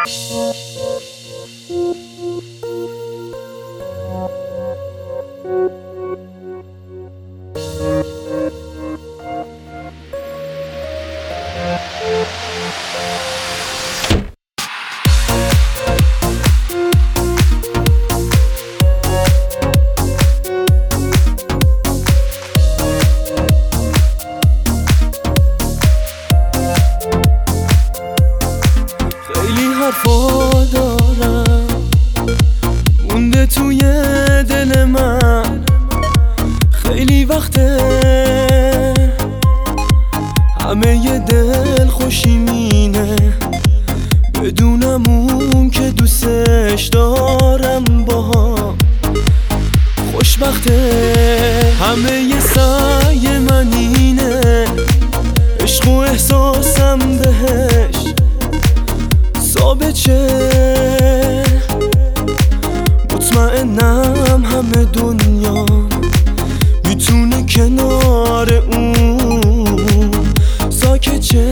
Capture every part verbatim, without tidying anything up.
خیلی حرفا دارم مونده توی دل من، خیلی وقته همه ی دل خوشی مینه، بدونم اون که دوستش دارم باها خوشبخته. همه ی سعی من اینه عشق و احساسم بهش ثابت شه، مطمئنم همه دنیا میتونه کنار اون ساکت شه،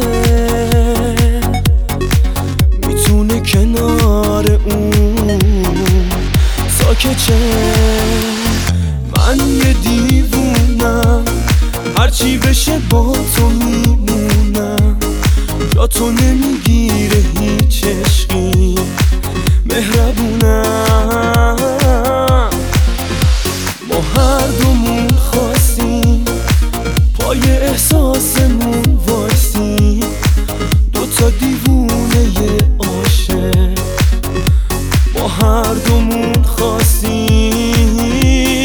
میتونه کنار اون ساکت شه. من یه دیوونم هرچی بشه با تو میمونم، جا تو نمیگیره هیچ عشقی مهربونم. ما هر دومون خواستیم پای احساسمون وایسیم، دوتا دیوونه یه عاشق ما هر دومون خواستیم.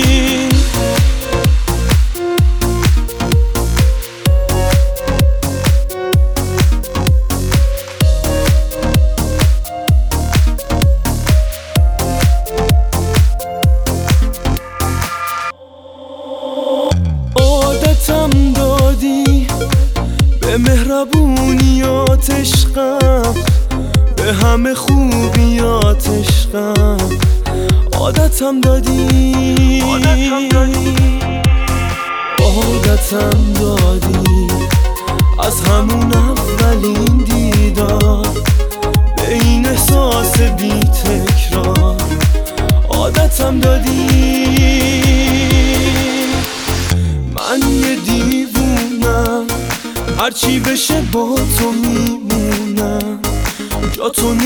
عادتم دادی به مهربونیات عشقم، به همه خوبیات عشقم. عادتم دادی عادتم دادی عادتم دادی از همون اولین دیدار به این احساس بی تکرار. عادتم دادی من یه دیوونم هرچی بشه با تو میمونم، جا تو